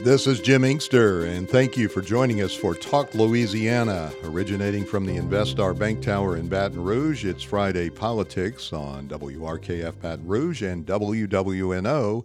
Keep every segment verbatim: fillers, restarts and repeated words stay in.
This is Jim Inkster, and thank you for joining us for Talk Louisiana. Originating from the Investar Bank Tower in Baton Rouge, it's Friday Politics on W R K F Baton Rouge and W W N O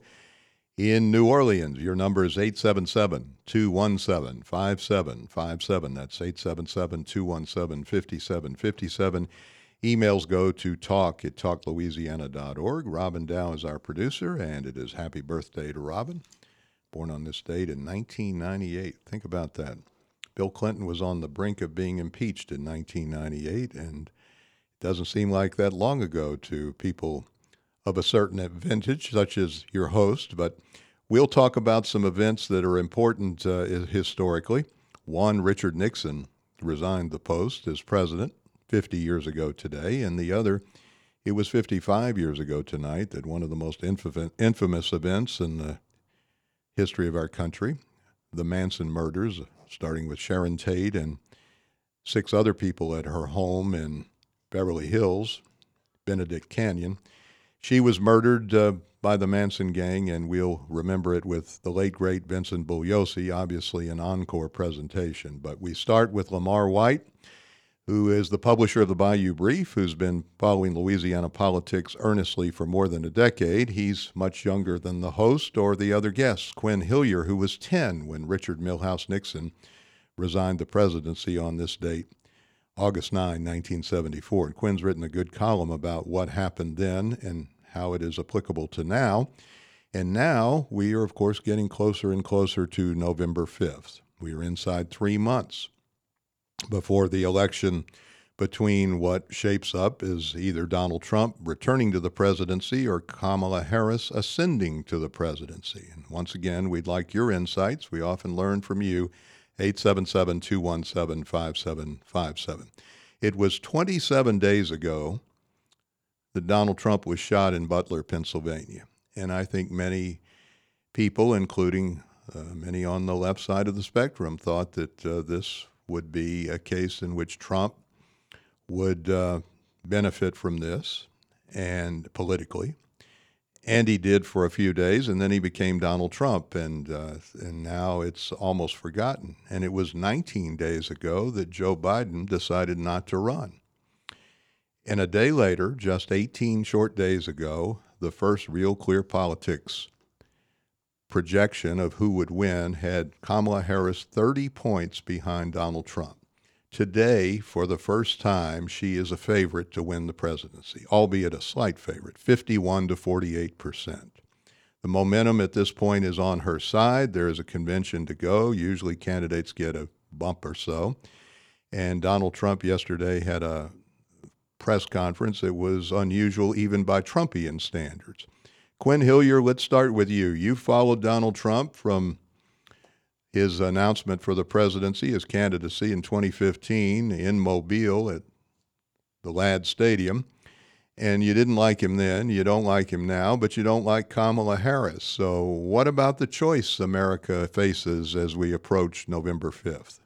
in New Orleans. Your number is eight seven seven, two one seven, five seven five seven. That's eight seven seven, two one seven, five seven five seven. Emails go to talk at talk louisiana dot org. Robin Dow is our producer, and it is happy birthday to Robin. Born on this date in nineteen ninety-eight. Think about that. Bill Clinton was on the brink of being impeached in nineteen ninety-eight, and it doesn't seem like that long ago to people of a certain vintage, such as your host. But we'll talk about some events that are important uh, historically. One, Richard Nixon resigned the post as president fifty years ago today, and the other, it was fifty-five years ago tonight that one of the most infam- infamous events in the history of our country, the Manson murders, starting with Sharon Tate and six other people at her home in Beverly Hills, Benedict Canyon. She was murdered uh, by the Manson gang, and we'll remember it with the late, great Vincent Bugliosi, obviously an encore presentation. But we start with Lamar White, who is the publisher of the Bayou Brief, who's been following Louisiana politics earnestly for more than a decade. He's much younger than the host or the other guests. Quinn Hillier, who was ten when Richard Milhouse Nixon resigned the presidency on this date, August ninth, nineteen seventy-four. And Quinn's written a good column about what happened then and how it is applicable to now. And now we are, of course, getting closer and closer to November fifth. We are inside three months before the election between what shapes up as either Donald Trump returning to the presidency or Kamala Harris ascending to the presidency. And once again, we'd like your insights. We often learn from you, eight seven seven, two one seven, five seven five seven. It was twenty-seven days ago that Donald Trump was shot in Butler, Pennsylvania. And I think many people, including uh, many on the left side of the spectrum, thought that uh, this would be a case in which Trump would uh, benefit from this, and politically. And he did for a few days, and then he became Donald Trump, and uh, and now it's almost forgotten. And it was nineteen days ago that Joe Biden decided not to run. And a day later, just eighteen short days ago, the first Real Clear Politics projection of who would win had Kamala Harris thirty points behind Donald Trump. Today, for the first time, she is a favorite to win the presidency, albeit a slight favorite, fifty-one to forty-eight percent. The momentum at this point is on her side. There is a convention to go. Usually candidates get a bump or so. And Donald Trump yesterday had a press conference that was unusual even by Trumpian standards. Quinn Hillier, let's start with you. You followed Donald Trump from his announcement for the presidency, his candidacy in twenty fifteen in Mobile at the Ladd Stadium, and you didn't like him then, you don't like him now, but you don't like Kamala Harris. So what about the choice America faces as we approach November fifth?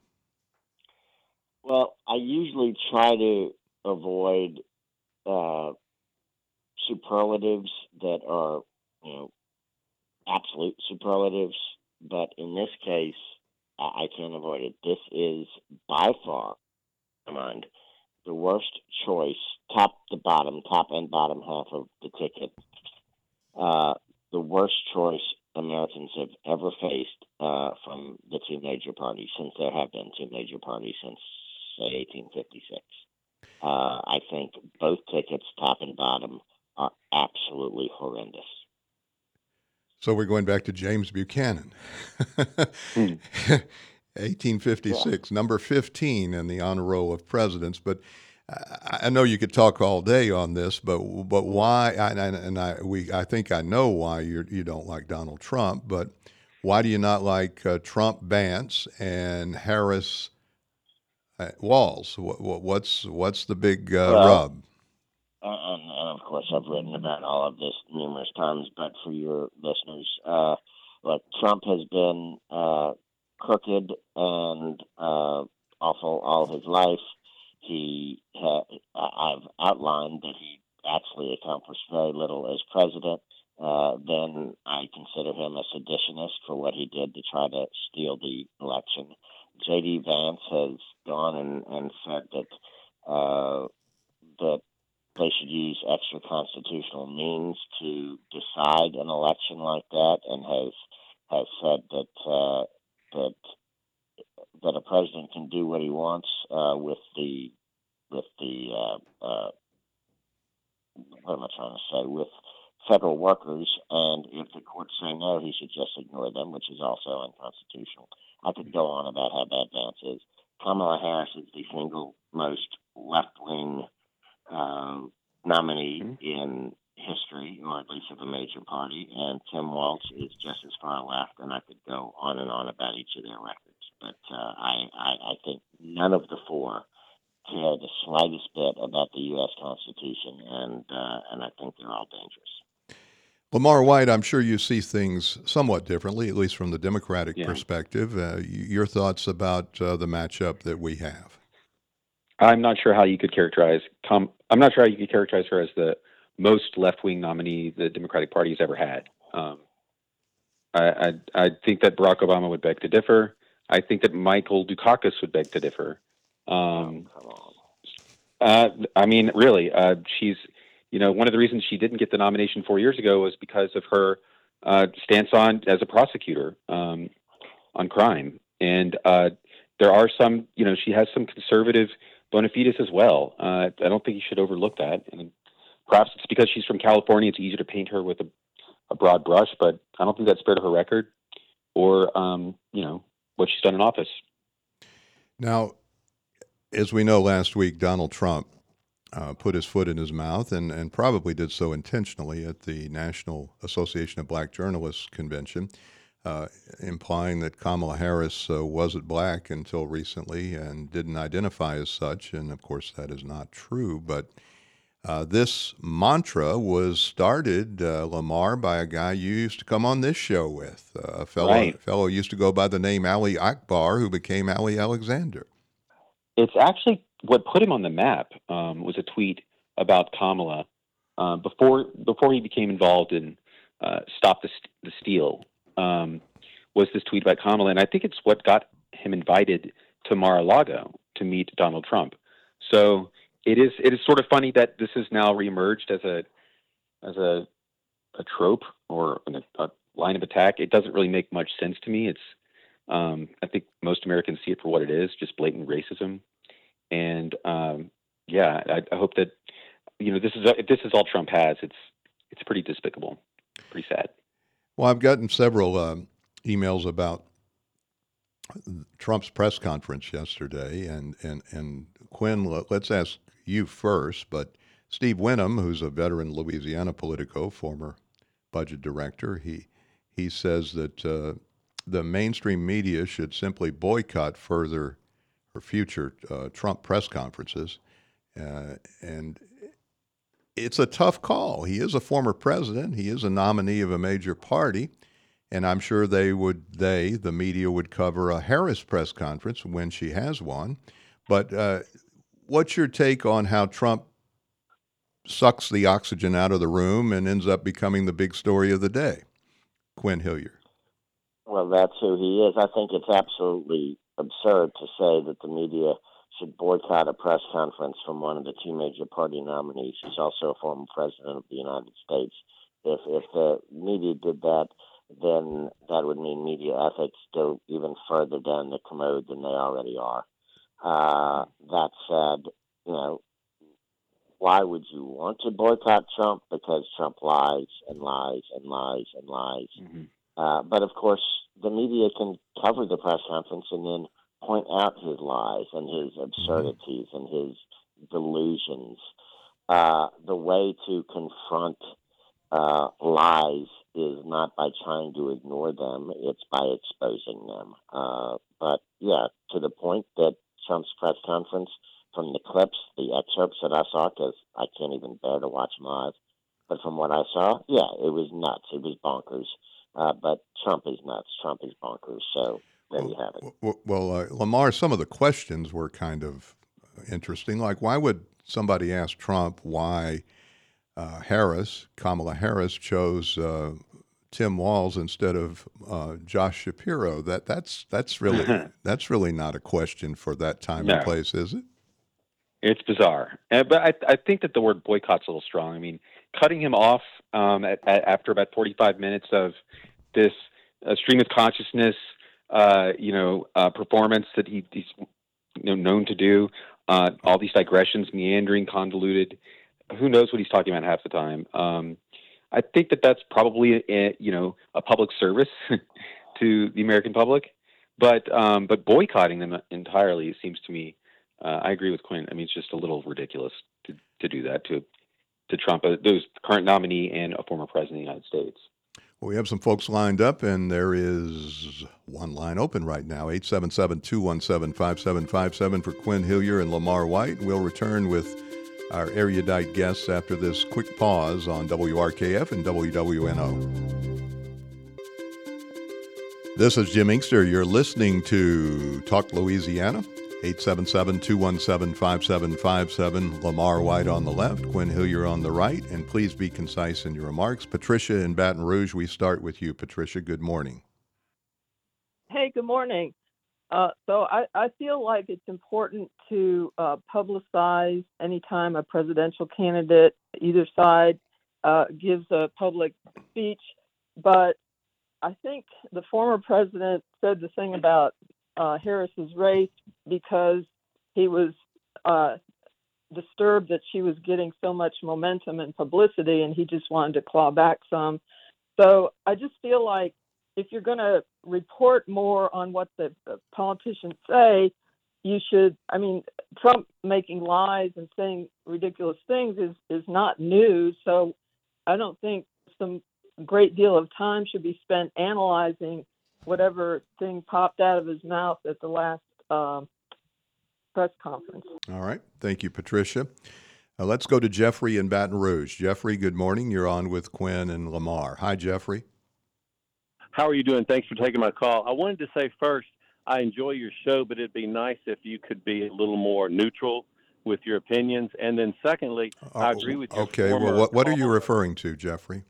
Well, I usually try to avoid uh, superlatives that are, you know, absolute superlatives, but in this case, I, I can't avoid it. This is by far, in my mind, the worst choice, top to bottom, top and bottom half of the ticket, uh, the worst choice Americans have ever faced uh, from the two major parties, since there have been two major parties since, say, eighteen fifty-six. Uh, I think both tickets, top and bottom, are absolutely horrendous. So we're going back to James Buchanan, Hmm. eighteen fifty-six, Yeah. number fifteen in the honor roll of presidents. But I, I know you could talk all day on this, but but why? I, and I we I think I know why you you don't like Donald Trump, but why do you not like uh, Trump Vance and Harris uh, Walls? What, what, what's what's the big uh, Well, rub? and, and of course, I've written about all of this numerous times, but for your listeners, uh, look, Trump has been uh, crooked and uh, awful all his life. He, ha- I- I've outlined that he actually accomplished very little as president, uh, then I consider him a seditionist for what he did to try to steal the election. J D. Vance has gone and, and said that uh, that they should use extra constitutional means to decide an election like that, and has has said that uh, that that a president can do what he wants uh, with the with the uh, uh, what am I trying to say with federal workers, and if the courts say no, he should just ignore them, which is also unconstitutional. I could go on about how bad Vance is. Kamala Harris is the single most left wing um, nominee Mm-hmm. in history, or at least of a major party, and Tim Walz is just as far left, and I could go on and on about each of their records. But uh, I, I, I think none of the four care the slightest bit about the U S Constitution, and uh, and I think they're all dangerous. Lamar White, I'm sure you see things somewhat differently, at least from the Democratic Yeah. perspective. Uh, y- your thoughts about uh, the matchup that we have? I'm not sure how you could characterize. Com- I'm not sure how you could characterize her as the most left-wing nominee the Democratic Party has ever had. Um, I, I, I think that Barack Obama would beg to differ. I think that Michael Dukakis would beg to differ. Um, Oh, come on. uh, I mean, really, uh, she's, you know, one of the reasons she didn't get the nomination four years ago was because of her uh, stance on as a prosecutor um, on crime. And uh, there are some, you know, she has some conservative bona fides as well. Uh, I don't think you should overlook that. And perhaps it's because she's from California, it's easier to paint her with a, a broad brush, but I don't think that's fair to her record or, um, you know, what she's done in office. Now, as we know, last week, Donald Trump uh, put his foot in his mouth and, and probably did so intentionally at the National Association of Black Journalists convention, uh, implying that Kamala Harris uh, wasn't black until recently and didn't identify as such. And of course, that is not true. But uh, this mantra was started, uh, Lamar, by a guy you used to come on this show with, uh, a fellow, Right. fellow used to go by the name Ali Akbar, who became Ali Alexander. It's actually what put him on the map um, was a tweet about Kamala uh, before before he became involved in uh, Stop the, St- the Steal. Um, was this tweet about Kamala, and I think it's what got him invited to Mar-a-Lago to meet Donald Trump. So it is it is sort of funny that this has now reemerged as a as a a trope or an, a line of attack. It doesn't really make much sense to me. It's um, I think most Americans see it for what it is, just blatant racism. And um, yeah, I, I hope that you know this is if this is all Trump has. It's it's pretty despicable, pretty sad. Well, I've gotten several um, emails about Trump's press conference yesterday, and and and Quinn, let- let's ask you first. But Steve Winham, who's a veteran Louisiana Politico, former budget director, he he says that uh, the mainstream media should simply boycott further or future uh, Trump press conferences, uh, and it's a tough call. He is a former president. He is a nominee of a major party. And I'm sure they would, they, the media, would cover a Harris press conference when she has one. But uh, what's your take on how Trump sucks the oxygen out of the room and ends up becoming the big story of the day? Quinn Hillier. Well, that's who he is. I think it's absolutely absurd to say that the media should boycott a press conference from one of the two major party nominees. He's also a former president of the United States. If if the media did that, then that would mean media ethics go even further down the commode than they already are. Uh, that said, you know, why would you want to boycott Trump? Because Trump lies and lies and lies and lies. Mm-hmm. Uh, but of course, the media can cover the press conference and then point out his lies and his absurdities and his delusions. Uh, the way to confront uh, lies is not by trying to ignore them, it's by exposing them. Uh, but yeah, to the point that Trump's press conference, from the clips, the excerpts that I saw, because I can't even bear to watch them live, but from what I saw, yeah, it was nuts. It was bonkers. Uh, but Trump is nuts. Trump is bonkers. So there you have it. Well, well uh, Lamar, some of the questions were kind of interesting. Like, why would somebody ask Trump why uh, Harris, Kamala Harris, chose uh, Tim Walz instead of uh, Josh Shapiro. That that's that's really that's really not a question for that time and No, place, is it? it's bizarre. Uh, but I, I think that the word boycott's a little strong. I mean, cutting him off um, at, at, after about forty-five minutes of this uh, stream of consciousness, uh, you know, uh, performance that he, he's you know, known to do, uh, all these digressions, meandering, convoluted. Who knows what he's talking about half the time? Um, I think that that's probably a, you know a public service to the American public, but um, but boycotting them entirely seems to me. Uh, I agree with Quinn. I mean, it's just a little ridiculous to, to do that to to Trump, uh, who's current nominee and a former president of the United States. Well, we have some folks lined up, and there is one line open right now, eight seven seven, two one seven, five seven five seven for Quinn Hillier and Lamar White. We'll return with our erudite guests after this quick pause on W R K F and W W N O. This is Jim Inkster. You're listening to Talk Louisiana, eight seven seven, two one seven, five seven five seven. Lamar White on the left, Quinn Hillier on the right, and please be concise in your remarks. Patricia in Baton Rouge, we start with you. Patricia, good morning. Hey, good morning. Uh, so I, I feel like it's important to uh, publicize anytime a presidential candidate, either side, uh, gives a public speech. But I think the former president said the thing about uh, Harris's race because he was uh, disturbed that she was getting so much momentum and publicity, and he just wanted to claw back some. So I just feel like if you're going to report more on what the, the politicians say, you should, I mean, Trump making lies and saying ridiculous things is, is not news. So I don't think some great deal of time should be spent analyzing whatever thing popped out of his mouth at the last um, press conference. All right. Thank you, Patricia. Uh, let's go to Jeffrey in Baton Rouge. Jeffrey, good morning. You're on with Quinn and Lamar. Hi, Jeffrey. How are you doing? Thanks for taking my call. I wanted to say first, I enjoy your show, but it'd be nice if you could be a little more neutral with your opinions. And then secondly, Uh, I agree with your Okay, former well, what, what are you caller. referring to, Jeffrey?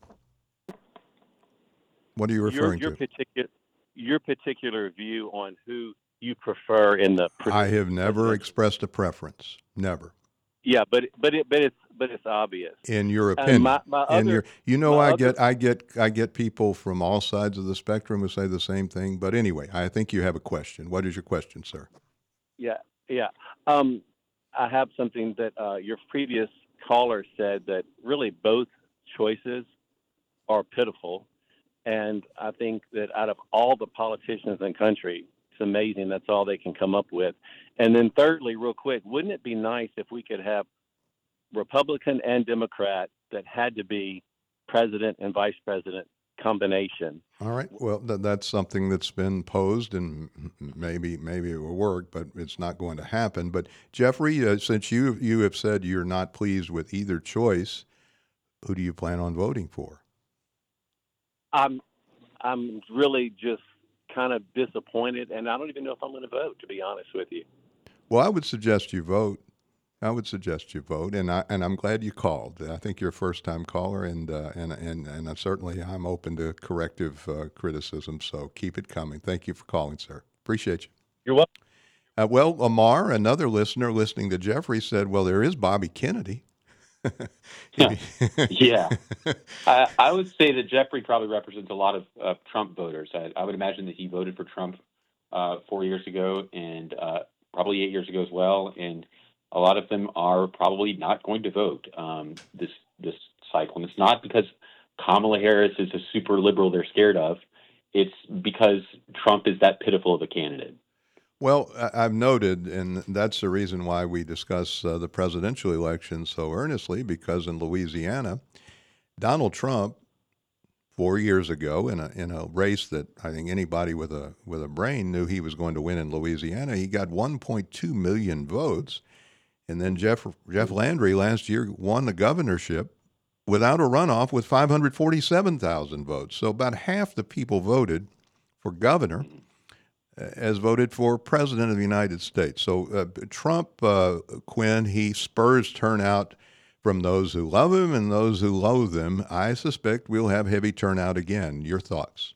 What are you your, referring your to? particular your particular view on who you prefer in the I have never presidential- expressed a preference. Never. Yeah, but but it but it's but it's obvious. In your And opinion. my, my in other your, you know, my I other- get, I get, I get people from all sides of the spectrum who say the same thing. But anyway, I think you have a question. What is your question, sir? Yeah, yeah. Um, I have something that uh, your previous caller said that really both choices are pitiful. And I think that out of all the politicians in the country, it's amazing that's all they can come up with. And then thirdly, real quick, wouldn't it be nice if we could have Republican and Democrat that had to be president and vice president combination? All right. Well, th- that's something that's been posed, and m- maybe maybe it will work, but it's not going to happen. But Jeffrey, uh, since you you have said you're not pleased with either choice, who do you plan on voting for? I'm I'm really just kind of disappointed, and I don't even know if I'm going to vote, to be honest with you. Well, I would suggest you vote. I would suggest you vote, and I and I'm glad you called. I think you're a first time caller, and uh, and and and I certainly I'm open to corrective uh, criticism. So keep it coming. Thank you for calling, sir. Appreciate you. You're welcome. Uh, well, Amar, another listener listening to Jeffrey, said, "Well, there is Bobby Kennedy." Yeah. I, I would say that Jeffrey probably represents a lot of uh, Trump voters. I, I would imagine that he voted for Trump uh, four years ago and uh, probably eight years ago as well. And a lot of them are probably not going to vote um, this this cycle. And it's not because Kamala Harris is a super liberal they're scared of. It's because Trump is that pitiful of a candidate. Well, I- I've noted, and that's the reason why we discuss uh, the presidential election so earnestly, because in Louisiana, Donald Trump, four years ago, in a in a race that I think anybody with a with a brain knew he was going to win in Louisiana, he got one point two million votes, and then Jeff Jeff Landry last year won the governorship without a runoff with five hundred forty-seven thousand votes. So about half the people voted for governor as voted for president of the United States. So uh, Trump, uh, Quinn, he spurs turnout from those who love him and those who loathe him. I suspect we'll have heavy turnout again. Your thoughts?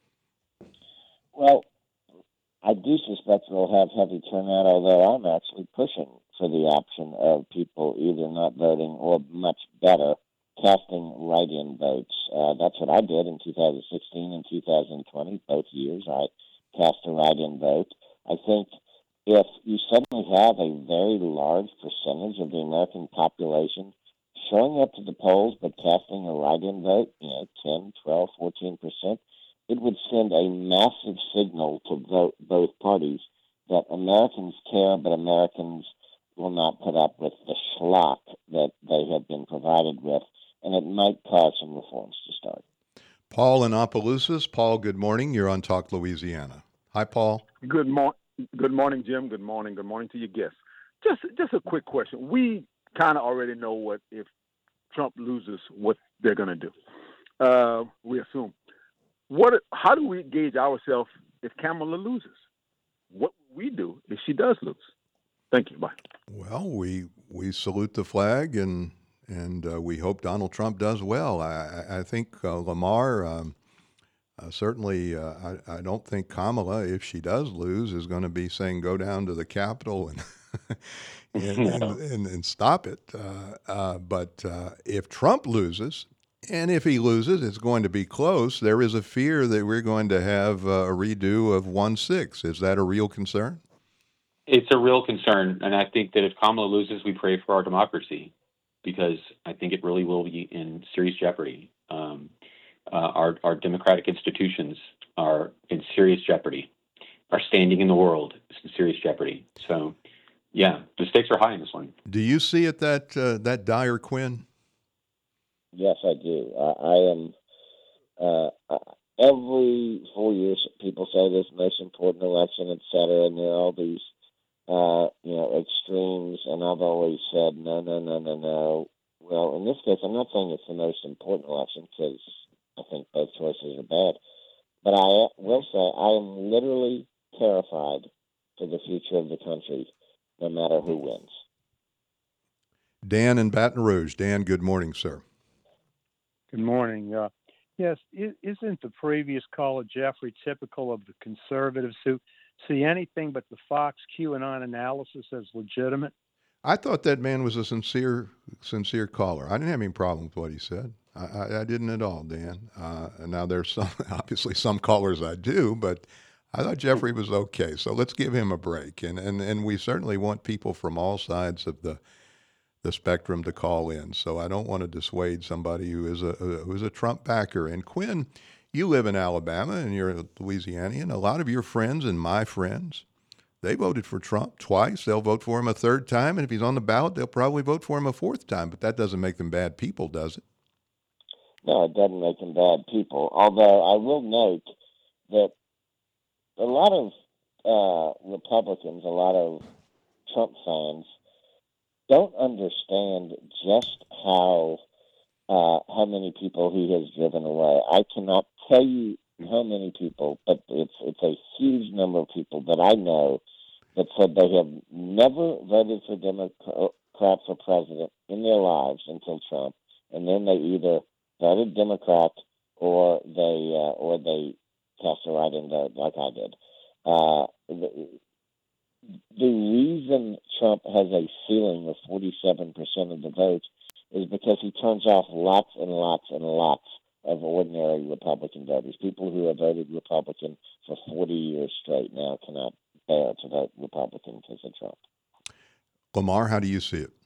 Well, I do suspect we'll have heavy turnout, although I'm actually pushing for the option of people either not voting or, much better, casting write-in votes. Uh, that's what I did in two thousand sixteen and two thousand twenty. Both years I cast a write-in vote. I think if you suddenly have a very large percentage of the American population showing up to the polls but casting a write-in vote, you know, ten, twelve, fourteen percent, it would send a massive signal to vote both parties that Americans care, but Americans will not put up with the schlock that they have been provided with, and it might cause some reforms to start. Paul in Opelousas. Paul, good morning. You're on Talk Louisiana. Hi, Paul. Good morning. Good morning, Jim. Good morning. Good morning to your guests. Just, just a quick question. We kind of already know what if Trump loses, what they're going to do. Uh, we assume. What? How do we gauge ourselves if Kamala loses? What we do if she does lose? Thank you. Bye. Well, we we salute the flag and and uh, we hope Donald Trump does well. I, I think uh, Lamar. Um, Uh, certainly, uh, I, I don't think Kamala, if she does lose, is going to be saying go down to the Capitol and and, and, and, and stop it. Uh, uh, but uh, if Trump loses, and if he loses, it's going to be close, there is a fear that we're going to have uh, a redo of one six. Is that a real concern? It's a real concern, and I think that if Kamala loses, we pray for our democracy, because I think it really will be in serious jeopardy. Um, Uh, our, our democratic institutions are in serious jeopardy. Our standing in the world is in serious jeopardy. So, yeah, the stakes are high in this one. Do you see it that uh, that dire, Quinn? Yes, I do. Uh, I am. Uh, every four years, people say this most important election, et cetera, and there are all these, uh, you know, extremes. And I've always said, no, no, no, no, no. Well, in this case, I'm not saying it's the most important election because I think both choices are bad. But I will say I am literally terrified for the future of the country, no matter who wins. Dan in Baton Rouge. Dan, good morning, sir. Good morning. Uh, yes, is isn't the previous caller, Jeffrey, typical of the conservatives who see anything but the Fox QAnon analysis as legitimate? I thought that man was a sincere, sincere caller. I didn't have any problem with what he said. I, I, I didn't at all, Dan. Uh, now there's some, obviously some callers I do, but I thought Jeffrey was okay. So let's give him a break. And and and we certainly want people from all sides of the the spectrum to call in. So I don't want to dissuade somebody who is a who is a Trump backer. And Quinn, you live in Alabama and you're a Louisianian. A lot of your friends and my friends, they voted for Trump twice. They'll vote for him a third time. And if he's on the ballot, they'll probably vote for him a fourth time. But that doesn't make them bad people, does it? No, it doesn't make them bad people. Although I will note that a lot of uh, Republicans, a lot of Trump fans, don't understand just how uh, how many people he has driven away. I cannot tell you how many people, but it's it's a huge number of people that I know that said they have never voted for Democrat for president in their lives until Trump, and then they either voted Democrat or they uh, or they cast a write-in vote like I did. Uh, the, the reason Trump has a ceiling of forty-seven percent of the vote is because he turns off lots and lots and lots of ordinary Republican voters. People who have voted Republican for forty years straight now cannot bear to vote Republican because of Trump. Lamar, how do you see it?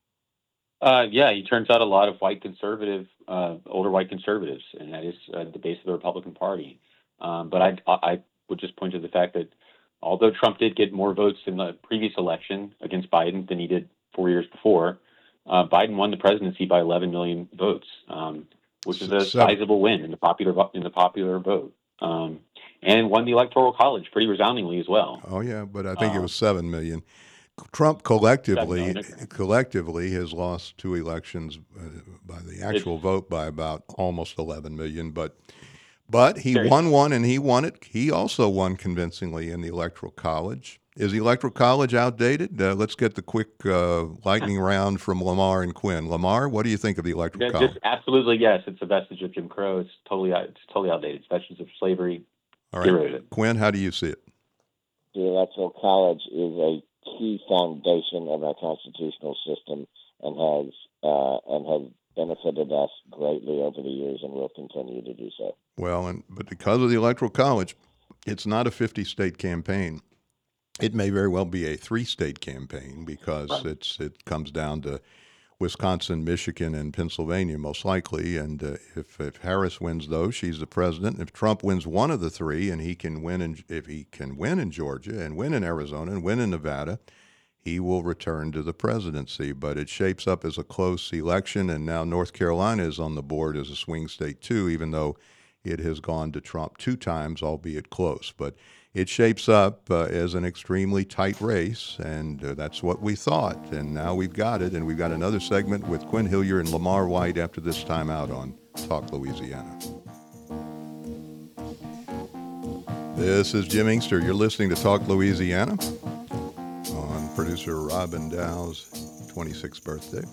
Uh, yeah, he turns out a lot of white conservative, uh, older white conservatives, and that is uh, the base of the Republican Party. Um, but I, I would just point to the fact that although Trump did get more votes in the previous election against Biden than he did four years before, uh, Biden won the presidency by eleven million votes, um, which is a Seven. sizable win in the popular vo- in the popular vote, um, and won the Electoral College pretty resoundingly as well. Oh yeah, but I think it Um, was seven million. Trump collectively Seven million. collectively has lost two elections uh, by the actual vote by about almost eleven million. But but he Very won one and he won it. He also won convincingly in the Electoral College. Is the Electoral College outdated? Uh, let's get the quick uh, lightning round from Lamar and Quinn. Lamar, what do you think of the Electoral Yeah, College? just absolutely yes. It's a vestige of Jim Crow. It's totally out- it's totally outdated. It's vestiges of slavery. All Get right, rid of it. Quinn, how do you see it? The Electoral College is a key foundation of our constitutional system and has uh, and has benefited us greatly over the years and will continue to do so. Well, and but because of the Electoral College, it's not a fifty-state campaign. It may very well be a three-state campaign because Right. it's it comes down to Wisconsin, Michigan, and Pennsylvania most likely. And uh, if if Harris wins those, she's the president. If Trump wins one of the three, and he can win in if he can win in Georgia and win in Arizona and win in Nevada, he will return to the presidency. But it shapes up as a close election, and now North Carolina is on the board as a swing state too, even though it has gone to Trump two times, albeit close. But it shapes up uh, as an extremely tight race, and uh, that's what we thought. And now we've got it, and we've got another segment with Quinn Hillier and Lamar White after this time out on Talk Louisiana. This is Jim Inkster. You're listening to Talk Louisiana on producer Robin Dow's twenty-sixth birthday.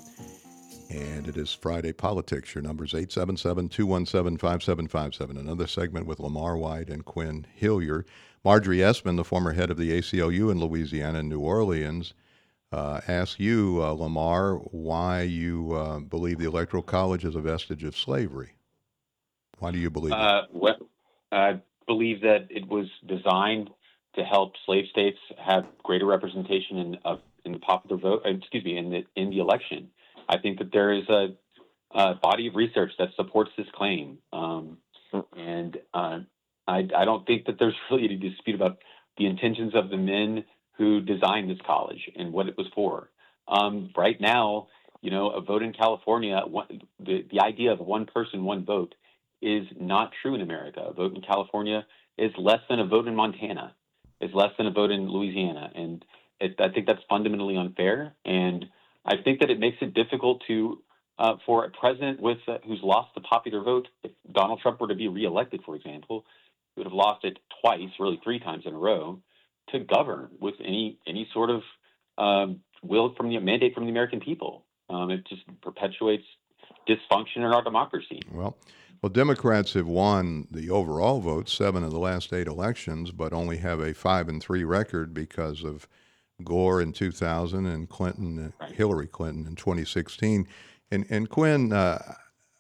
And it is Friday Politics. Your number is eight seven seven, two one seven, five seven five seven. Another segment with Lamar White and Quinn Hillier. Marjorie Esmond, the former head of the A C L U in Louisiana and New Orleans, uh, asks you, uh, Lamar, why you uh, believe the Electoral College is a vestige of slavery. Why do you believe that? Uh, well, I believe that it was designed to help slave states have greater representation in uh, in the popular vote. uh, Excuse me, in the in the election. I think that there is a, a body of research that supports this claim, um, and uh, I, I don't think that there's really any dispute about the intentions of the men who designed this college and what it was for. Um, right now, you know, a vote in California, one, the the idea of one person, one vote, is not true in America. A vote in California is less than a vote in Montana, is less than a vote in Louisiana, and it, I think that's fundamentally unfair. And I think that it makes it difficult to uh, for a president with uh, who's lost the popular vote. If Donald Trump were to be reelected, for example, he would have lost it twice, really three times in a row, to govern with any any sort of um, will from the mandate from the American people. Um, it just perpetuates dysfunction in our democracy. Well, well, Democrats have won the overall vote, seven of the last eight elections, but only have a five and three record because of Gore in two thousand and Clinton, Right. Hillary Clinton in twenty sixteen. And and Quinn, uh,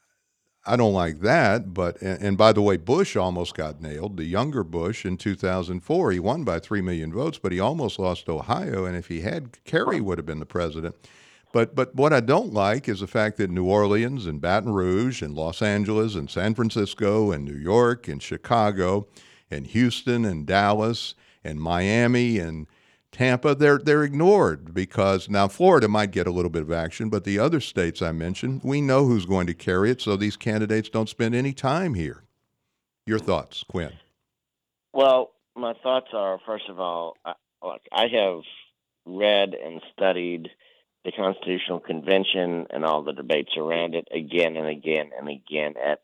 I don't like that. But and, and by the way, Bush almost got nailed. The younger Bush in two thousand four, he won by three million votes, but he almost lost Ohio. And if he had, Kerry would have been the president. But but what I don't like is the fact that New Orleans and Baton Rouge and Los Angeles and San Francisco and New York and Chicago and Houston and Dallas and Miami and Tampa, they're they're ignored because now Florida might get a little bit of action, but the other states I mentioned, we know who's going to carry it, so these candidates don't spend any time here. Your thoughts, Quinn? Well, my thoughts are, first of all, I, look, I have read and studied the Constitutional Convention and all the debates around it again and again and again at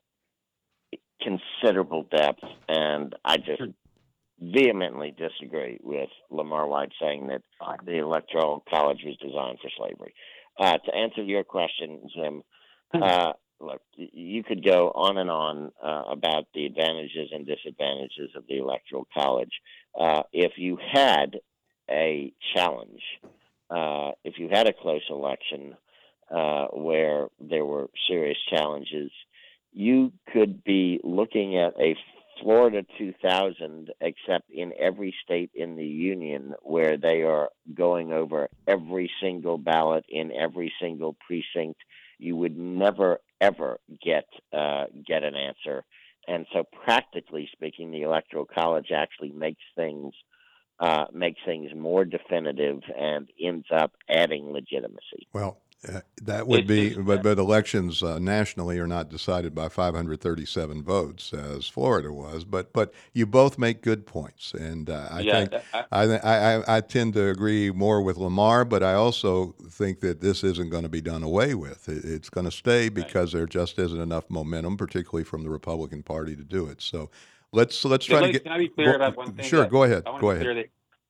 considerable depth, and I just vehemently disagree with Lamar White saying that the Electoral College was designed for slavery. Uh, to answer your question, Jim, uh, look, you could go on and on uh, about the advantages and disadvantages of the Electoral College. Uh, if you had a challenge, uh, if you had a close election uh, where there were serious challenges, you could be looking at a Florida two thousand, except in every state in the union where they are going over every single ballot in every single precinct. You would never, ever get uh, get an answer. And so practically speaking, the Electoral College actually makes things uh, makes things more definitive and ends up adding legitimacy. Well, uh, that would It's be, just- but, but elections uh, nationally are not decided by five hundred thirty-seven votes as Florida was. But but you both make good points, and uh, I yeah, think I, I, I I tend to agree more with Lamar. But I also think that this isn't going to be done away with. It, it's going to stay because there just isn't enough momentum, particularly from the Republican Party, to do it. So let's let's try Can to I- get. can I be clear go- about one thing? Sure, that- go ahead. I want Go to be ahead. clear that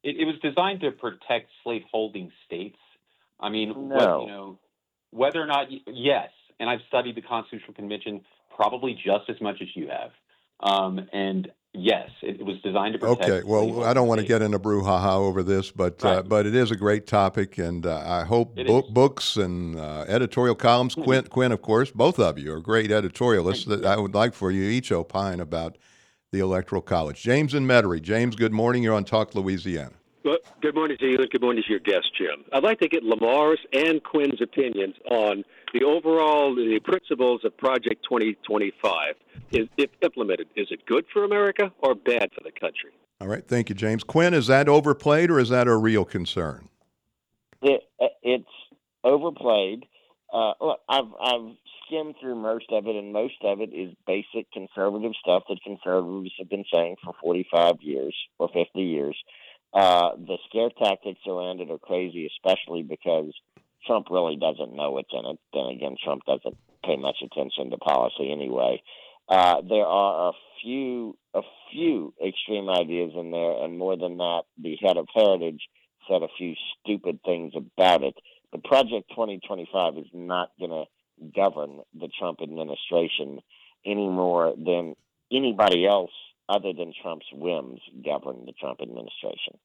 it, it was designed to protect slave-holding states. I mean, No. what, you know, whether or not, yes, and I've studied the Constitutional Convention probably just as much as you have. Um, and yes, it, it was designed to protect. Okay, well, I slave-holding don't want to states. get into brouhaha over this, but uh, Right. but it is a great topic, and uh, I hope It book, is. books and uh, editorial columns. Mhm. Quinn, Quinn, of course, both of you are great editorialists. That Yeah. I would like for you each opine about the Electoral College. James and Metairie. James, good morning. You're on Talk Louisiana. Well, good morning to you, and good morning to your guest, Jim. I'd like to get Lamar's and Quinn's opinions on the overall the principles of Project twenty twenty-five. Is, if implemented, is it good for America or bad for the country? All right, thank you, James. Quinn, is that overplayed or is that a real concern? It, it's overplayed. Uh, look, I've I've skimmed through most of it, and most of it is basic conservative stuff that conservatives have been saying for forty-five years or fifty years. Uh, the scare tactics around it are crazy, especially because Trump really doesn't know what's in it. Then again, Trump doesn't pay much attention to policy anyway. Uh, there are a few a few extreme ideas in there, and more than that, the head of Heritage said a few stupid things about it. But Project twenty twenty-five is not going to govern the Trump administration any more than anybody else other than Trump's whims govern the Trump administration.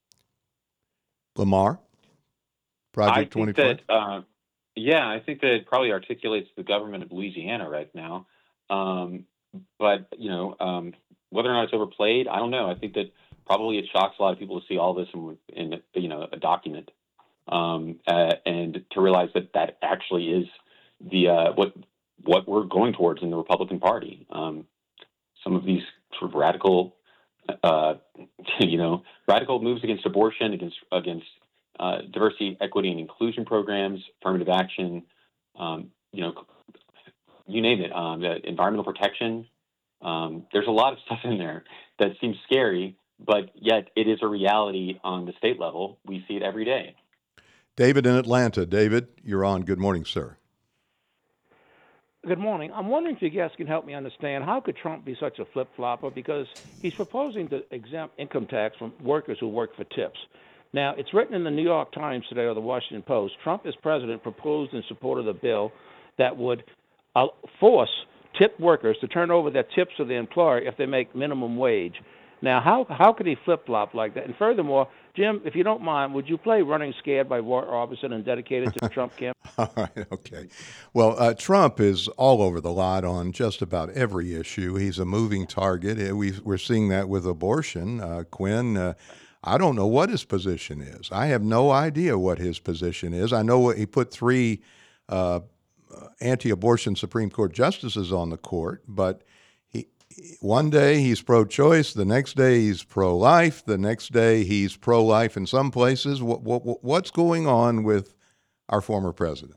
Lamar, Project I think twenty-five? that, uh, yeah, I think that it probably articulates the government of Louisiana right now. Um, but, you know, um, whether or not it's overplayed, I don't know. I think that probably it shocks a lot of people to see all this in, in you know, a document, um, uh, and to realize that that actually is the uh, what what we're going towards in the Republican Party. Um, some of these sort of radical, uh, you know, radical moves against abortion, against against uh, diversity, equity, and inclusion programs, affirmative action, um, you know, you name it, um, the environmental protection. Um, there's a lot of stuff in there that seems scary, but yet it is a reality on the state level. We see it every day. David in Atlanta. David, you're on. Good morning, sir. Good morning. I'm wondering if you guys can help me understand how could Trump be such a flip-flopper, because he's proposing to exempt income tax from workers who work for tips. Now, it's written in the New York Times today or the Washington Post. Trump, as president, proposed in support of the bill that would uh, force tip workers to turn over their tips to the employer if they make minimum wage. Now, how how could he flip-flop like that? And furthermore, Jim, if you don't mind, would you play Running Scared by Roy Orbison and dedicate it to the Trump camp? All right, okay. Well, uh, Trump is all over the lot on just about every issue. He's a moving target. Uh, We, we're seeing that with abortion. Uh, Quinn, uh, I don't know what his position is. I have no idea what his position is. I know he put three uh, anti-abortion Supreme Court justices on the court, but he one day he's pro-choice, the next day he's pro-life, the next day he's pro-life in some places. What, what what's going on with our former president?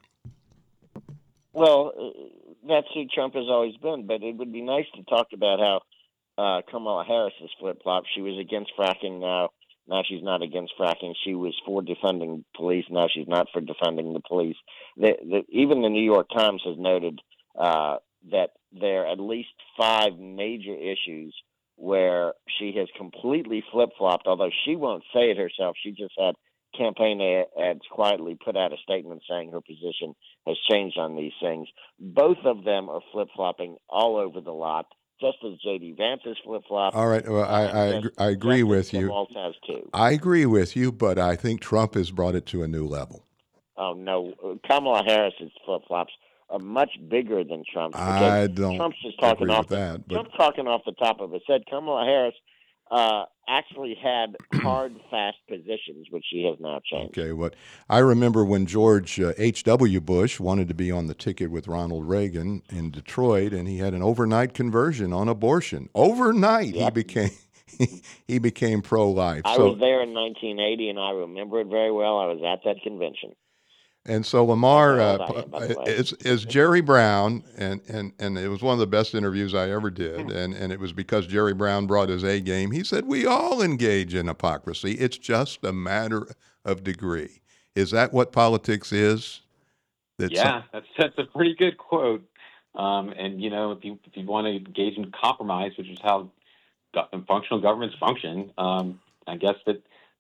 Well, uh, that's who Trump has always been, but it would be nice to talk about how uh, Kamala Harris is flip-flop. She was against fracking now. Now she's not against fracking. She was for defunding police. Now she's not for defunding the police. The, the, even the New York Times has noted uh, that there are at least five major issues where she has completely flip-flopped, although she won't say it herself. She just had campaign ads quietly put out a statement saying her position has changed on these things. Both of them are flip-flopping all over the lot, just as J D Vance is flip-flopped. All right, well, I, I, just, I agree just with you. Waltz has too. I agree with you, but I think Trump has brought it to a new level. Oh, no. Kamala Harris's flip-flops are much bigger than Trump's. I don't Trump's just talking agree off with the, that. But... Trump's talking off the top of his head. Kamala Harris uh, actually had hard, fast positions, which she has now changed. Okay, what I remember when George uh, H W. Bush wanted to be on the ticket with Ronald Reagan in Detroit, and he had an overnight conversion on abortion. Overnight, Yep. he became he, he became pro-life. I so, was there in nineteen eighty, and I remember it very well. I was at that convention. And so Lamar That's uh, how old I am, by the way. is, is Jerry Brown, and, and, and it was one of the best interviews I ever did, and, and it was because Jerry Brown brought his A game. He said, we all engage in hypocrisy. It's just a matter of degree. Is that what politics is? That's Yeah, that's that's a pretty good quote. Um, and you know, if you if you want to engage in compromise, which is how go- functional governments function, um, I guess that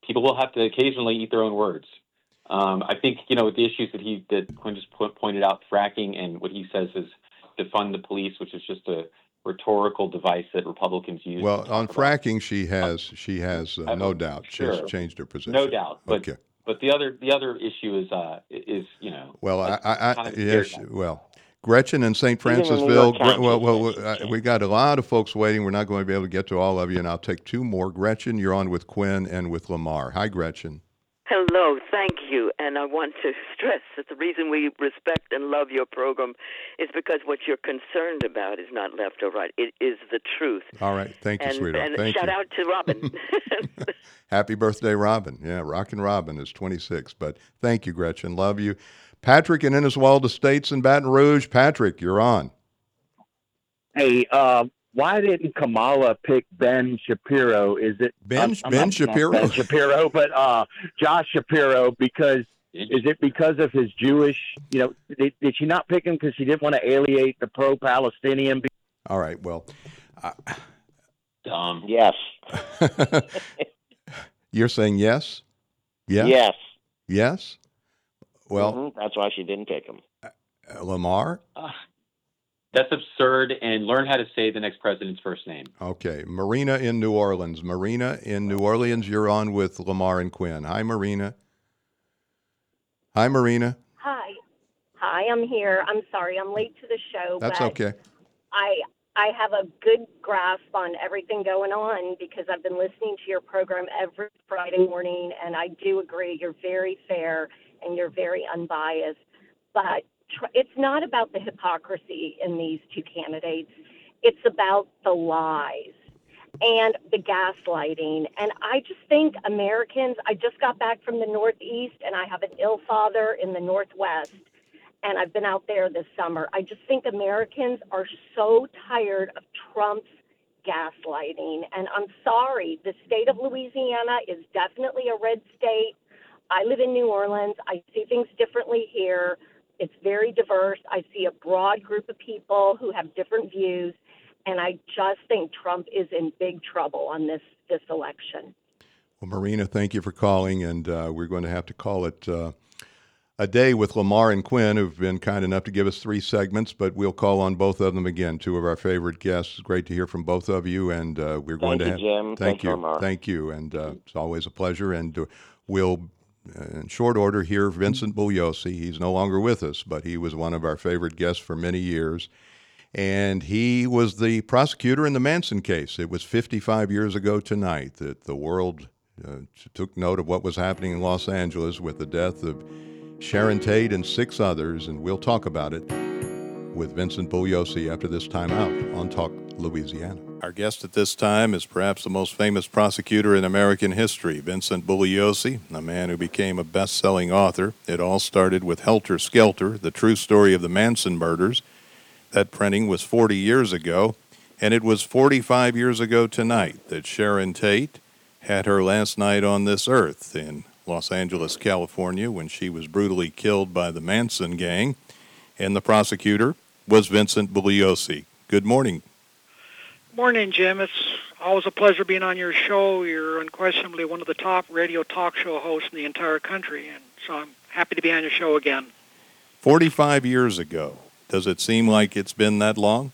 people will have to occasionally eat their own words. Um, I think, you know, the issues that he that Quinn just po- pointed out, fracking, and what he says is defund the police, which is just a rhetorical device that Republicans use. Well, to on talk about. fracking, she has she has uh, Uh, no doubt. sure. She's changed her position. No doubt, but Okay. but the other the other issue is uh is you know Well, I, like, I, kind I of yes, scared well, Gretchen in Saint Even the New Francisville. York Times Gre- well, has well, said uh, she's we got a lot of folks waiting. We're not going to be able to get to all of you, and I'll take two more. Gretchen, you're on with Quinn and with Lamar. Hi, Gretchen. Hello, thank you. And I want to stress that the reason we respect and love your program is because what you're concerned about is not left or right. It is the truth. All right, thank you, And, sweetheart. and Thank shout you. out to Robin. Happy birthday, Robin. Yeah, Rockin' Robin is twenty-six. But thank you, Gretchen. Love you. Patrick in Inniswalda Estates in Baton Rouge. Patrick, you're on. Hey, uh, why didn't Kamala pick Ben Shapiro? Is it Ben I'm- I'm Ben not- not Shapiro? Ben Shapiro, but uh, Josh Shapiro? Because is it because of his Jewish? You know, did, did she not pick him because she didn't want to alienate the pro-Palestinian? All right. Well, I, dumb. Yes. you're saying yes? Yes. Yes. Yes. Well, Mhm, that's why she didn't pick him. uh, Lamar. Uh, that's absurd. And learn how to say the next president's first name. Okay, Marina in New Orleans. Marina in New Orleans, you're on with Lamar and Quinn. Hi, Marina. Hi, Marina. Hi. Hi, I'm here. I'm sorry I'm late to the show, That's but okay. I I have a good grasp on everything going on because I've been listening to your program every Friday morning, and I do agree you're very fair and you're very unbiased. But tr- it's not about the hypocrisy in these two candidates. It's about the lies and the gaslighting. And I just think Americans, I just got back from the Northeast and I have an ill father in the Northwest, and I've been out there this summer. I just think Americans are so tired of Trump's gaslighting. And I'm sorry, the state of Louisiana is definitely a red state. I live in New Orleans. I see things differently here. It's very diverse. I see a broad group of people who have different views. And I just think Trump is in big trouble on this, this election. Well, Marina, thank you for calling, and uh, we're going to have to call it uh, a day with Lamar and Quinn, who've been kind enough to give us three segments, but we'll call on both of them again, two of our favorite guests. Great to hear from both of you, and uh, we're going Thank to you, have... Jim. Thank Thanks, you, Lamar. Thank you, and uh, it's always a pleasure, and uh, we'll, uh, in short order, hear Vincent Bugliosi. He's no longer with us, but he was one of our favorite guests for many years. And he was the prosecutor in the Manson case. It was fifty-five years ago tonight that the world uh, took note of what was happening in Los Angeles with the death of Sharon Tate and six others, and we'll talk about it with Vincent Bugliosi after this time out on Talk Louisiana. Our guest at this time is perhaps the most famous prosecutor in American history, Vincent Bugliosi, a man who became a best-selling author. It all started with Helter Skelter, the true story of the Manson murders. That printing was forty years ago, and it was forty-five years ago tonight that Sharon Tate had her last night on this earth in Los Angeles, California, when she was brutally killed by the Manson gang, and the prosecutor was Vincent Bugliosi. Good morning. Morning, Jim. It's always a pleasure being on your show. You're unquestionably one of the top radio talk show hosts in the entire country, and so I'm happy to be on your show again. forty-five years ago. Does it seem like it's been that long?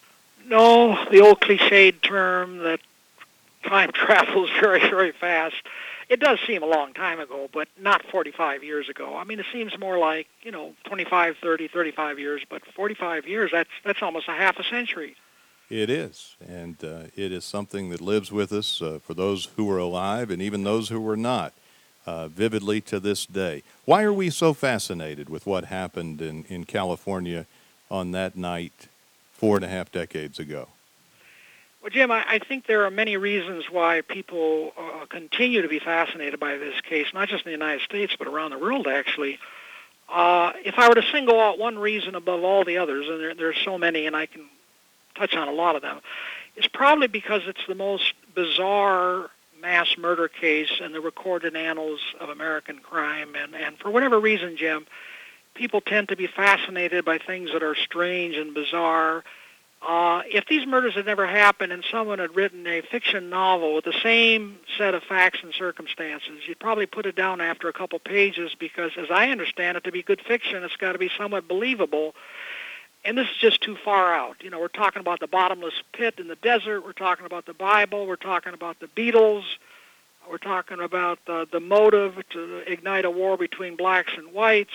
No, the old cliched term that time travels very, very fast. It does seem a long time ago, but not forty-five years ago. I mean, it seems more like, you know, twenty-five, thirty, thirty-five years, but forty-five years, that's that's almost a half a century. It is, and uh, it is something that lives with us uh, for those who are alive and even those who are not, uh, vividly to this day. Why are we so fascinated with what happened in, in California on that night four and a half decades ago? Well, Jim, I, I think there are many reasons why people uh, continue to be fascinated by this case, not just in the United States, but around the world, actually. Uh, if I were to single out one reason above all the others, and there, there's so many, and I can touch on a lot of them, it's probably because it's the most bizarre mass murder case in the recorded annals of American crime. And, and for whatever reason, Jim, people tend to be fascinated by things that are strange and bizarre. Uh, if these murders had never happened and someone had written a fiction novel with the same set of facts and circumstances, you'd probably put it down after a couple pages because, as I understand it, to be good fiction, it's got to be somewhat believable. And this is just too far out. You know, we're talking about the bottomless pit in the desert. We're talking about the Bible. We're talking about the Beatles. We're talking about uh, the motive to ignite a war between blacks and whites.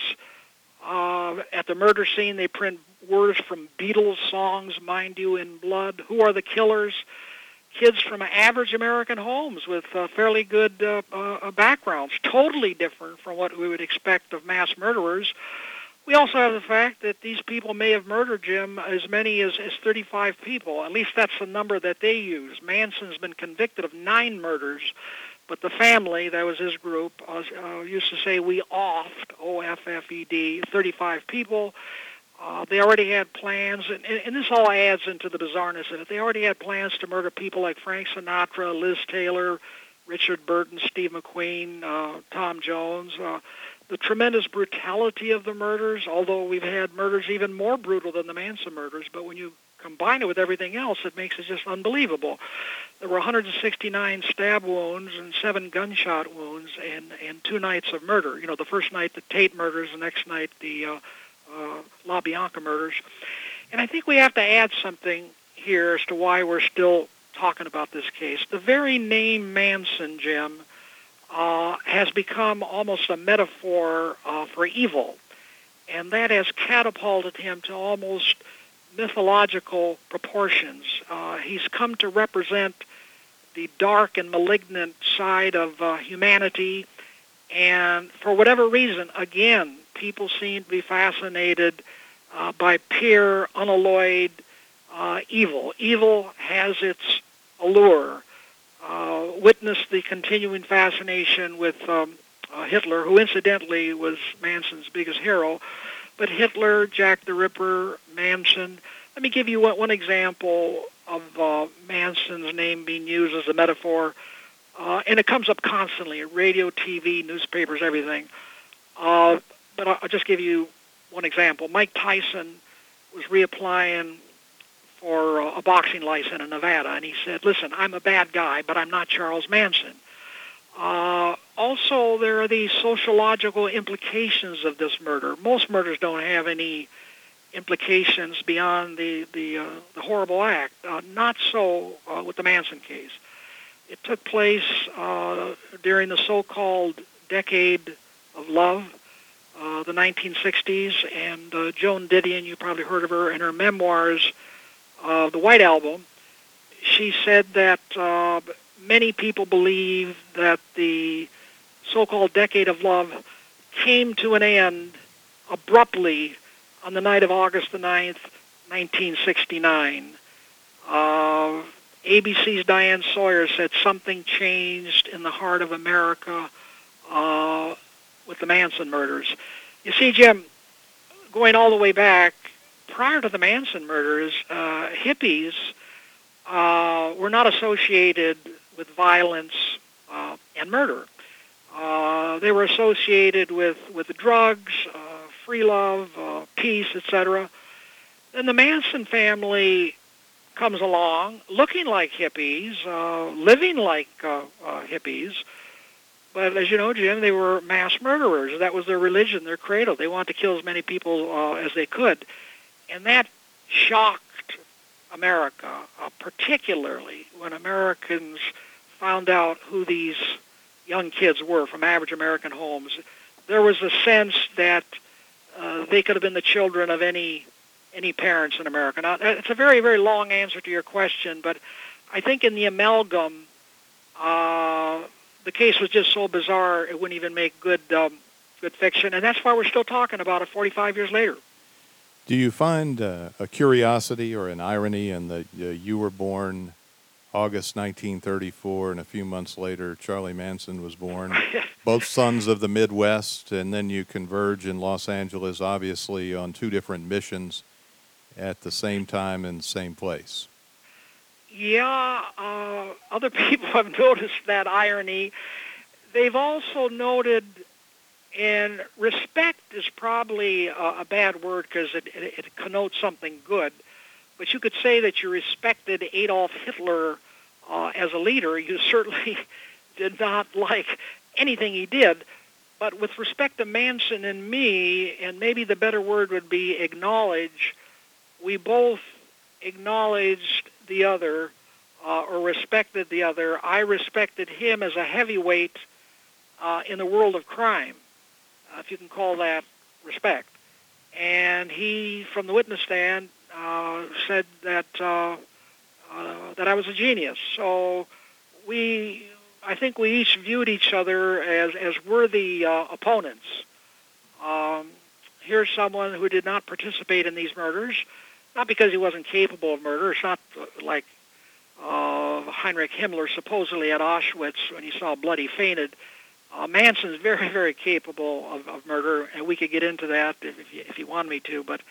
Uh, at the murder scene, they print words from Beatles songs, Mind You in Blood. Who are the killers? Kids from average American homes with uh, fairly good uh, uh, backgrounds, totally different from what we would expect of mass murderers. We also have the fact that these people may have murdered, Jim, as many as, as thirty-five people. At least that's the number that they use. Manson's been convicted of nine murders, but the family, that was his group, uh, uh, used to say we offed, O F F E D, thirty-five people. Uh, they already had plans, and, and this all adds into the bizarreness of it. They already had plans to murder people like Frank Sinatra, Liz Taylor, Richard Burton, Steve McQueen, uh, Tom Jones. Uh, the tremendous brutality of the murders, although we've had murders even more brutal than the Manson murders, but when you combine it with everything else, it makes it just unbelievable. There were one hundred sixty-nine stab wounds and seven gunshot wounds and, and two nights of murder. You know, the first night the Tate murders, the next night the uh, uh, LaBianca murders. And I think we have to add something here as to why we're still talking about this case. The very name Manson, Jim, uh, has become almost a metaphor uh, for evil. And that has catapulted him to almost mythological proportions. Uh, he's come to represent the dark and malignant side of uh, humanity, and for whatever reason, again, people seem to be fascinated uh, by pure, unalloyed uh, evil. Evil has its allure. Uh, witness the continuing fascination with um, uh, Hitler, who incidentally was Manson's biggest hero. But Hitler, Jack the Ripper, Manson. Let me give you one, one example of uh, Manson's name being used as a metaphor, uh, and it comes up constantly, radio, T V, newspapers, everything. Uh, but I'll just give you one example. Mike Tyson was reapplying for a boxing license in Nevada, and he said, listen, I'm a bad guy, but I'm not Charles Manson. Uh, also, there are these sociological implications of this murder. Most murders don't have any implications beyond the the, uh, the horrible act. Uh, not so uh, with the Manson case. It took place uh, during the so-called Decade of Love, uh, the nineteen sixties, and uh, Joan Didion, you probably heard of her, in her memoirs, uh, The White Album, she said that uh, many people believe that the so-called Decade of Love came to an end abruptly on the night of August the ninth, nineteen sixty-nine. Uh, A B C's Diane Sawyer said something changed in the heart of America uh, with the Manson murders. You see, Jim, going all the way back, prior to the Manson murders, uh, hippies uh, were not associated with violence uh, and murder. Uh, they were associated with, with drugs, uh, free love, uh, peace, et cetera. Then the Manson family comes along looking like hippies, uh, living like uh, uh, hippies. But as you know, Jim, they were mass murderers. That was their religion, their credo. They wanted to kill as many people uh, as they could. And that shocked America, uh, particularly when Americans found out who these young kids were from average American homes. There was a sense that uh, they could have been the children of any any parents in America. Now, it's a very, very long answer to your question, but I think in the amalgam, uh, the case was just so bizarre it wouldn't even make good um, good fiction, and that's why we're still talking about it forty-five years later. Do you find uh, a curiosity or an irony in that uh, you were born August nineteen thirty-four, and a few months later, Charlie Manson was born, both sons of the Midwest, and then you converge in Los Angeles, obviously, on two different missions at the same time and same place? Yeah, uh, other people have noticed that irony. They've also noted, and respect is probably a, a bad word because it, it, it connotes something good, but you could say that you respected Adolf Hitler uh, as a leader. You certainly did not like anything he did. But with respect to Manson and me, and maybe the better word would be acknowledge, we both acknowledged the other uh, or respected the other. I respected him as a heavyweight uh, in the world of crime, uh, if you can call that respect. And he, from the witness stand, uh, said that uh, uh, that I was a genius. So we, I think we each viewed each other as, as worthy uh, opponents. Um, here's someone who did not participate in these murders, not because he wasn't capable of murder. It's not like uh, Heinrich Himmler supposedly at Auschwitz when he saw blood he fainted. Uh, Manson's very, very capable of, of murder, and we could get into that if, if, you, if you want me to. But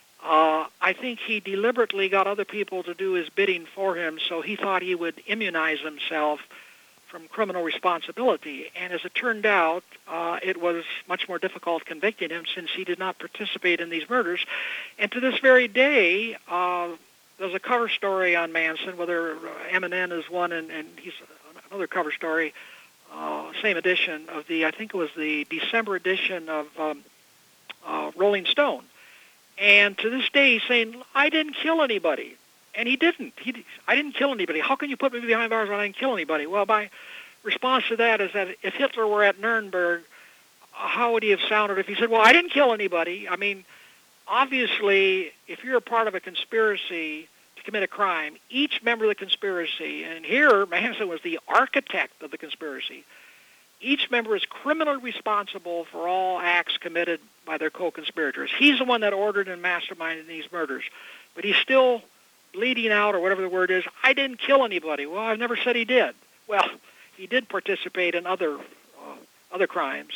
uh, I think he deliberately got other people to do his bidding for him, so he thought he would immunize himself from criminal responsibility. And as it turned out, uh, it was much more difficult convicting him since he did not participate in these murders. And to this very day, uh, there's a cover story on Manson, whether M N N is one, and, and he's another cover story. Uh, same edition of the, I think it was the December edition of um, uh, Rolling Stone. And to this day, he's saying, I didn't kill anybody. And he didn't. He, I didn't kill anybody. How can you put me behind bars when I didn't kill anybody? Well, my response to that is that if Hitler were at Nuremberg, uh, how would he have sounded if he said, well, I didn't kill anybody? I mean, obviously, if you're a part of a conspiracy to commit a crime, each member of the conspiracy, and here Manson was the architect of the conspiracy, each member is criminally responsible for all acts committed by their co-conspirators. He's the one that ordered and masterminded these murders, but he's still bleeding out, or whatever the word is, I didn't kill anybody. Well, I've never said he did. Well, he did participate in other uh, other crimes.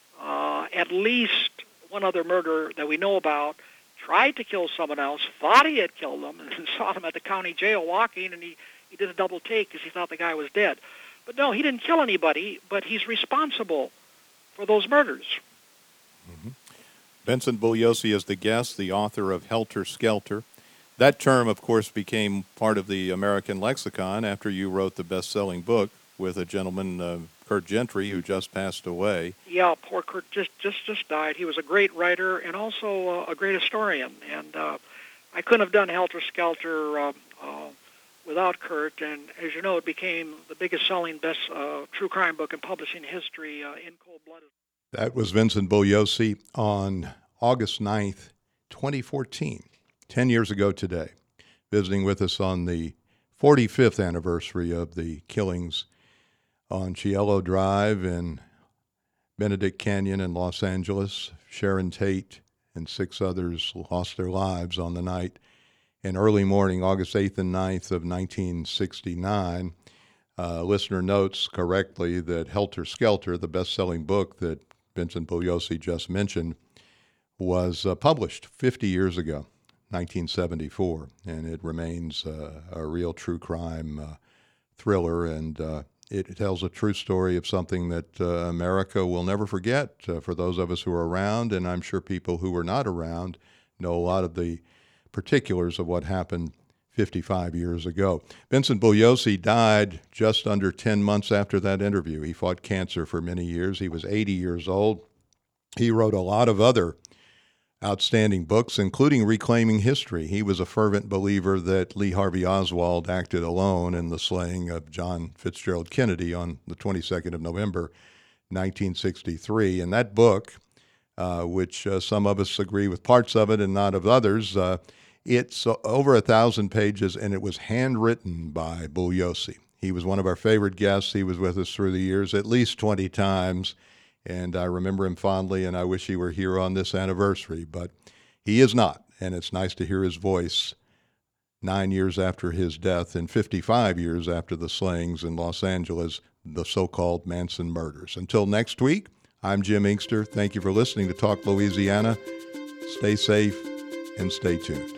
Uh, at least one other murder that we know about, tried to kill someone else, thought he had killed them, and saw them at the county jail walking, and he, he did a double take because he thought the guy was dead. But no, he didn't kill anybody, but he's responsible for those murders. Mm-hmm. Vincent Bugliosi is the guest, the author of Helter Skelter. That term, of course, became part of the American lexicon after you wrote the best-selling book with a gentleman, uh, Kurt Gentry, who just passed away. Yeah, poor Kurt just just just died. He was a great writer and also uh, a great historian. And uh, I couldn't have done Helter Skelter uh, uh, without Kurt. And as you know, it became the biggest-selling best uh, true crime book in publishing history, uh, in cold blood. That was Vincent Bugliosi on August ninth, twenty fourteen. Ten years ago today, visiting with us on the forty-fifth anniversary of the killings on Cielo Drive in Benedict Canyon in Los Angeles. Sharon Tate and six others lost their lives on the night in early morning, August eighth and ninth of nineteen sixty-nine. Uh, listener notes correctly that Helter Skelter, the best-selling book that Vincent Bugliosi just mentioned, was uh, published fifty years ago. nineteen seventy-four, and it remains uh, a real true crime uh, thriller, and uh, it tells a true story of something that uh, America will never forget uh, for those of us who are around, and I'm sure people who were not around know a lot of the particulars of what happened fifty-five years ago. Vincent Bugliosi died just under ten months after that interview. He fought cancer for many years. He was eighty years old. He wrote a lot of other outstanding books, including Reclaiming History. He was a fervent believer that Lee Harvey Oswald acted alone in the slaying of John Fitzgerald Kennedy on the twenty-second of November, nineteen sixty-three. And that book, uh, which uh, some of us agree with parts of it and not of others, uh, it's over a thousand pages, and it was handwritten by Bugliosi. He was one of our favorite guests. He was with us through the years at least twenty times. And I remember him fondly, and I wish he were here on this anniversary, but he is not. And it's nice to hear his voice nine years after his death and fifty-five years after the slayings in Los Angeles, the so-called Manson murders. Until next week, I'm Jim Inkster. Thank you for listening to Talk Louisiana. Stay safe and stay tuned.